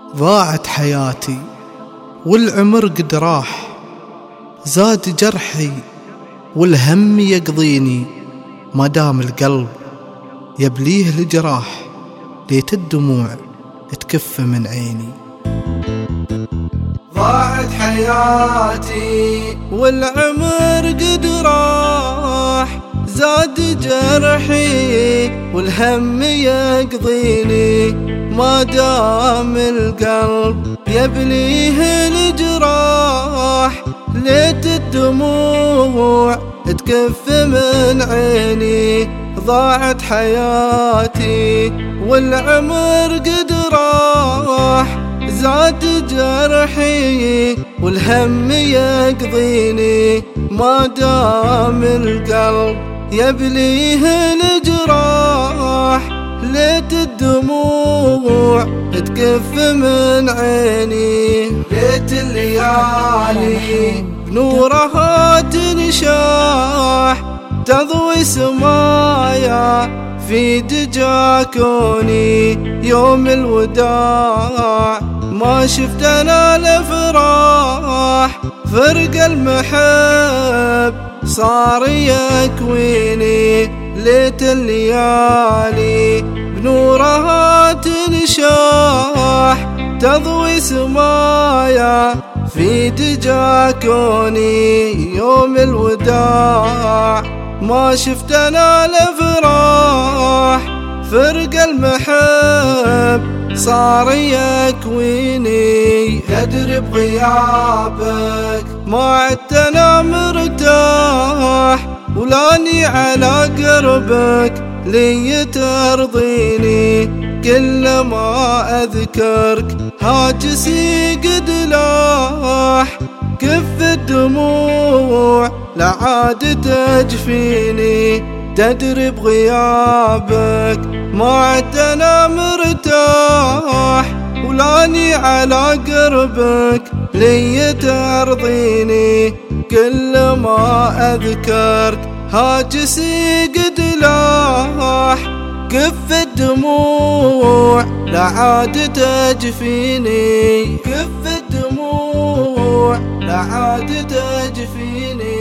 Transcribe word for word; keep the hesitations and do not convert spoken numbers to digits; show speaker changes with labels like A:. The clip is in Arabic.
A: ضاعت حياتي والعمر قد راح، زاد جرحي والهم يقضيني، ما دام القلب يبليه الجراح، ليت الدموع تكف من عيني.
B: ضاعت حياتي والعمر قد راح، زاد جرحي والهم يقضيني، ما دام القلب يبليه الجراح، ليت الدموع تكف من عيني. ضاعت حياتي والعمر قد راح، زاد جرحي والهم يقضيني، ما دام القلب يبليه الجراح، ليت الدموع تكف من عيني. ليت الليالي بنورها تنشاح، تضوي سمايا في دجا كوني، يوم الوداع ما شفت انا الافراح، فرق المحب صار يكويني. ليت الليالي بنورها تنشاح، تضوي سمايا في دجا كوني، يوم الوداع ما شفت انا الافراح، فرق المحب صار يكويني. تدري بغيابك ما عدت انا مرتاح، ولاني على قربك لي ترضيني، كل ما اذكرك هاجسي قد لاح، كف الدموع لا عاد تجفيني. تدري بغيابك ما عدت انا مرتاح، ولاني على قربك لي ترضيني، كل ما اذكرك هاجسي قد لاح، كف الدموع لا عاد تجفيني، كف الدموع لا عاد تجفيني.